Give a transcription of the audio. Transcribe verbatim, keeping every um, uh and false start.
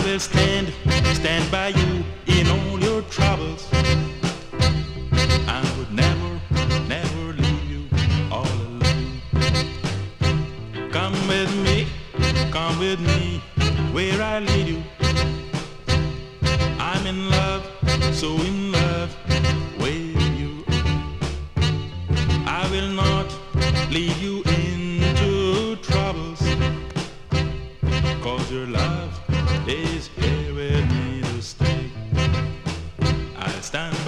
will stand, stand by you in all your troubles. I would never, never leave you all alone. Come with me, come with me, where I lead you. I'm in love, so in love with you. I will not lead you into troubles, 'cause your love is here with me to stay. I stand